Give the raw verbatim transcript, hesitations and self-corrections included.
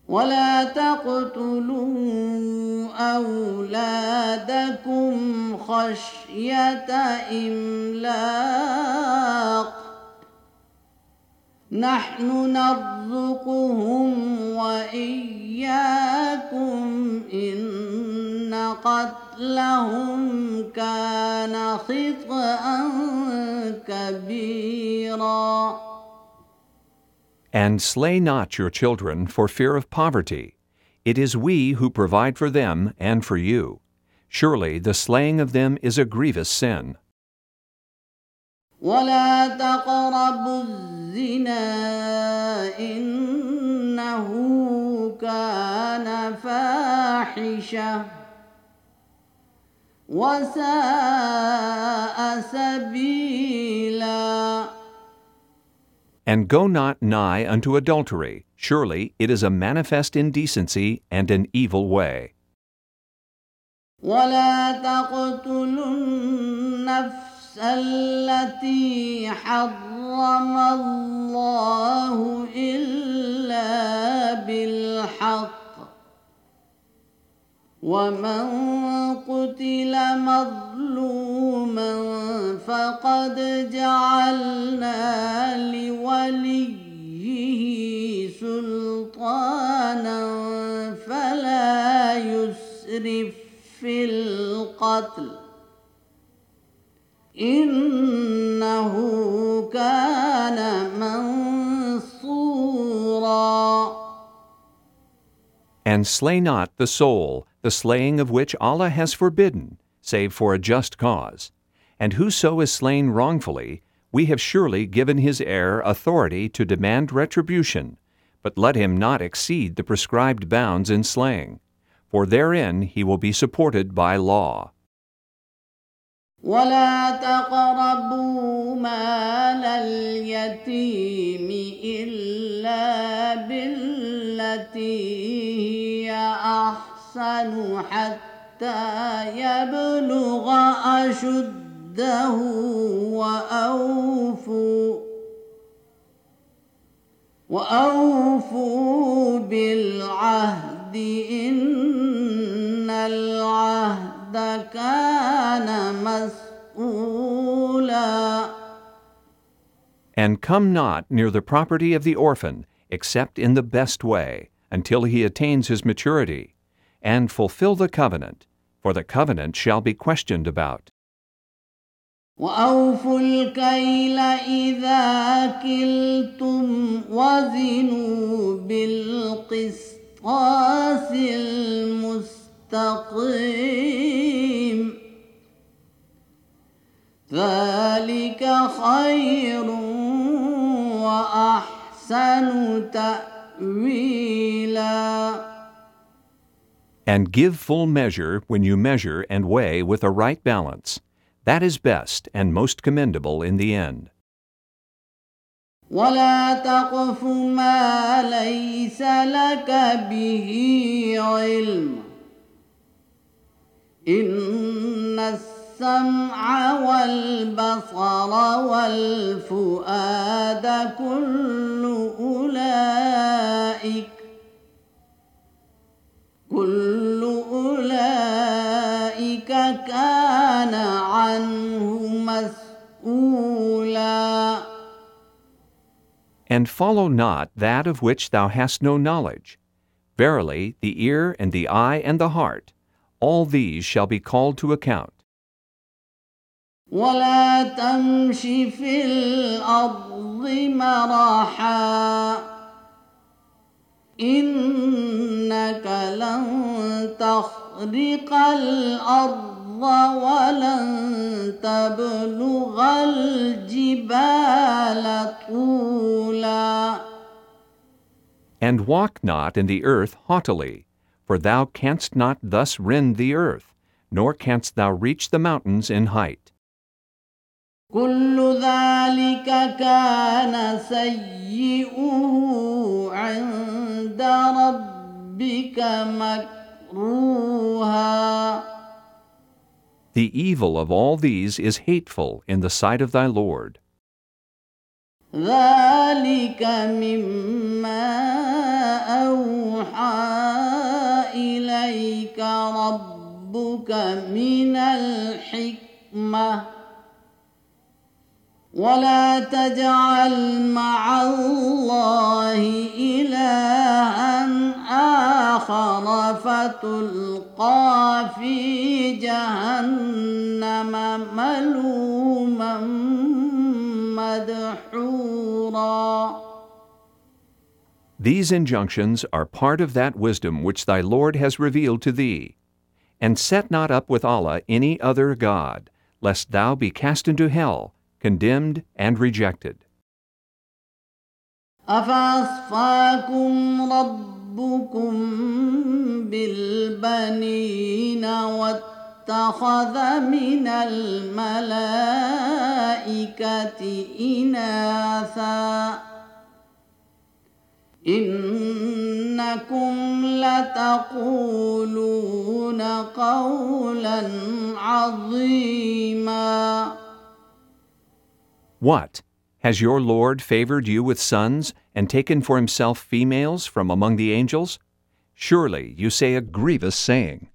ولا تقتلوا أولادكم خشية إملاق نحن نرزقهم وإياكم إن قتلهم كان خطأ كبيرا. And slay not your children for fear of poverty. It is we who provide for them and for you. Surely the slaying of them is a grievous sin. ولا تقربوا الزنا إنه كان فاحشة وساء سبيلا. And go not nigh unto adultery. Surely it is a manifest indecency and an evil way. ولا تقتلوا النفس التي حرم الله إلا بالحق ومن قتل مظلوما فقد جعلنا لوليه سلطانا فلا يسرف في القتل إنه كان منصورا. And slay not the soul, the slaying of which Allah has forbidden, save for a just cause. And whoso is slain wrongfully, we have surely given his heir authority to demand retribution, but let him not exceed the prescribed bounds in slaying, for therein he will be supported by law. ولا تقربوا مال اليتيم إلا بالتي هي أحسن حتى يبلغ أشده وأوفوا وأوفوا بالعهد إن العهد كان مسؤولا. And come not near the property of the orphan, except in the best way, until he attains his maturity, and fulfill the covenant, for the covenant shall be questioned about. وأوفوا الكيل إذا كلتم وزنوا بالقسطاس المستقيم ذلك خير وأحسن تأويلا. And give full measure when you measure and weigh with a right balance. That is best and most commendable in the end. ولا تقف ما ليس لك به علم إن السمع والبصر والفؤاد كل أولئك كل أولئك كان عنه مسؤولا. And follow not that of which thou hast no knowledge. Verily, the ear and the eye and the heart, all these shall be called to account. ولا تمش في الأرض مرحا إنك لن تخرق الأرض ولن تبلغ الجبال طولا. And walk not in the earth haughtily, for thou canst not thus rend the earth, nor canst thou reach the mountains in height. كل ذلك كان سيئه عند ربك مكروها. The evil of all these is hateful in the sight of thy Lord. ذلك مما أوحى ربك من الحكمة ولا تجعل مع الله إلها آخر فتلقى في جهنم ملوما مدحورا. These injunctions are part of that wisdom which thy Lord has revealed to thee. And set not up with Allah any other God, lest thou be cast into hell, condemned and rejected. أفأصفاكم ربكم بالبنين واتخذ من الملائكة إناثا إنكم لتقولون قولا عظيما. What? Has your Lord favored you with sons and taken for himself females from among the angels? Surely you say a grievous saying.